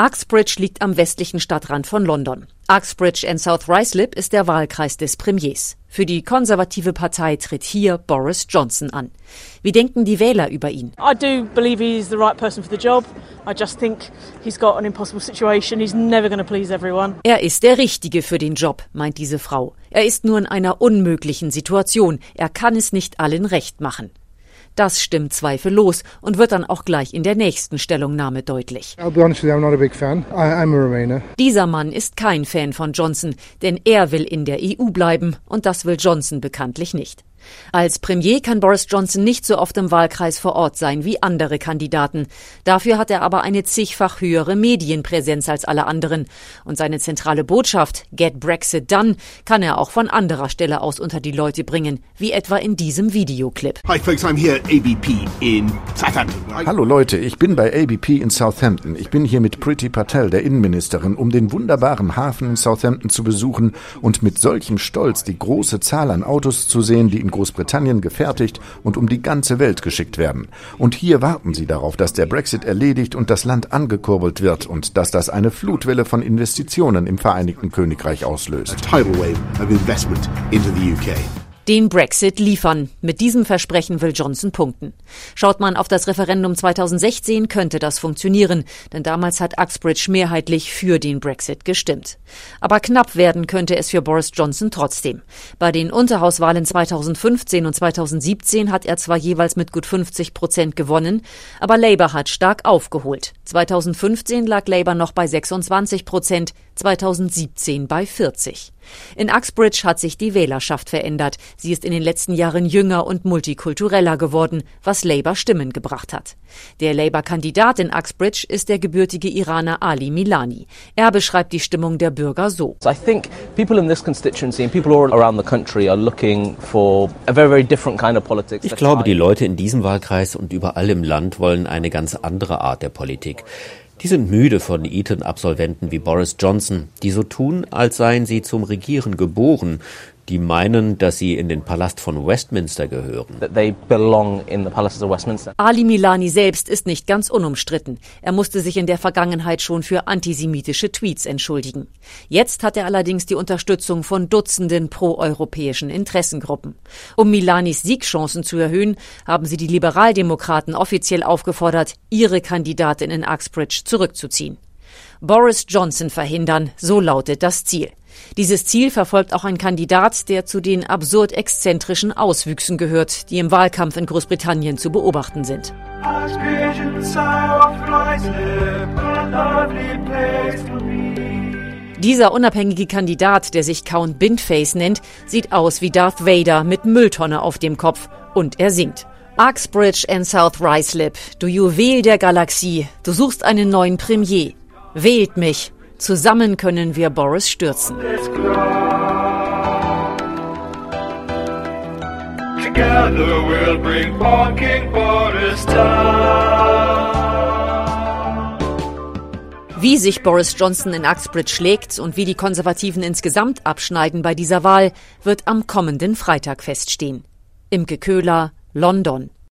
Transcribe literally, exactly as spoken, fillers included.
Uxbridge liegt am westlichen Stadtrand von London. Uxbridge and South Ruislip ist der Wahlkreis des Premiers. Für die konservative Partei tritt hier Boris Johnson an. Wie denken die Wähler über ihn? I do believe he's the right person for the job. I just think he's got an impossible situation. He's never going to please everyone. Er ist der Richtige für den Job, meint diese Frau. Er ist nur in einer unmöglichen Situation. Er kann es nicht allen recht machen. Das stimmt zweifellos und wird dann auch gleich in der nächsten Stellungnahme deutlich. I'll be honest with you, I'm not a big fan. I, I'm a Remainer. Dieser Mann ist kein Fan von Johnson, denn er will in der E U bleiben und das will Johnson bekanntlich nicht. Als Premier kann Boris Johnson nicht so oft im Wahlkreis vor Ort sein wie andere Kandidaten. Dafür hat er aber eine zigfach höhere Medienpräsenz als alle anderen. Und seine zentrale Botschaft, Get Brexit Done, kann er auch von anderer Stelle aus unter die Leute bringen, wie etwa in diesem Videoclip. Hi folks, I'm here at A B P in Southampton. Hallo Leute, ich bin bei A B P in Southampton. Ich bin hier mit Priti Patel, der Innenministerin, um den wunderbaren Hafen in Southampton zu besuchen und mit solchem Stolz die große Zahl an Autos zu sehen, die in Großbritannien gefertigt und um die ganze Welt geschickt werden. Und hier warten sie darauf, dass der Brexit erledigt und das Land angekurbelt wird und dass das eine Flutwelle von Investitionen im Vereinigten Königreich auslöst. A tidal wave of investment into the U K. Den Brexit liefern. Mit diesem Versprechen will Johnson punkten. Schaut man auf das Referendum zweitausendsechzehn, könnte das funktionieren, denn damals hat Uxbridge mehrheitlich für den Brexit gestimmt. Aber knapp werden könnte es für Boris Johnson trotzdem. Bei den Unterhauswahlen zweitausendfünfzehn und zweitausendsiebzehn hat er zwar jeweils mit gut fünfzig Prozent gewonnen, aber Labour hat stark aufgeholt. zweitausendfünfzehn lag Labour noch bei sechsundzwanzig Prozent, zweitausendsiebzehn bei vierzig. In Uxbridge hat sich die Wählerschaft verändert. Sie ist in den letzten Jahren jünger und multikultureller geworden, was Labour Stimmen gebracht hat. Der Labour-Kandidat in Uxbridge ist der gebürtige Iraner Ali Milani. Er beschreibt die Stimmung der Bürger so. I think people in this constituency and people all around the country are looking for a very, very different kind of politics. Ich glaube, die Leute in diesem Wahlkreis und überall im Land wollen eine ganz andere Art der Politik. Die sind müde von Eton-Absolventen wie Boris Johnson, die so tun, als seien sie zum Regieren geboren, die meinen, dass sie in den Palast von Westminster gehören. They belong in the Palace of Westminster. Ali Milani selbst ist nicht ganz unumstritten. Er musste sich in der Vergangenheit schon für antisemitische Tweets entschuldigen. Jetzt hat er allerdings die Unterstützung von Dutzenden proeuropäischen Interessengruppen. Um Milanis Siegchancen zu erhöhen, haben sie die Liberaldemokraten offiziell aufgefordert, ihre Kandidatin in Uxbridge zurückzuziehen. Boris Johnson verhindern, so lautet das Ziel. Dieses Ziel verfolgt auch ein Kandidat, der zu den absurd exzentrischen Auswüchsen gehört, die im Wahlkampf in Großbritannien zu beobachten sind. Dieser unabhängige Kandidat, der sich Count Bindface nennt, sieht aus wie Darth Vader mit Mülltonne auf dem Kopf und er singt. Uxbridge and South Ruislip, du Juwel der Galaxie, du suchst einen neuen Premier. Wählt mich. Zusammen können wir Boris stürzen. Together we'll bring fucking Boris down. Wie sich Boris Johnson in Uxbridge schlägt und wie die Konservativen insgesamt abschneiden bei dieser Wahl, wird am kommenden Freitag feststehen. Imke Köhler, London.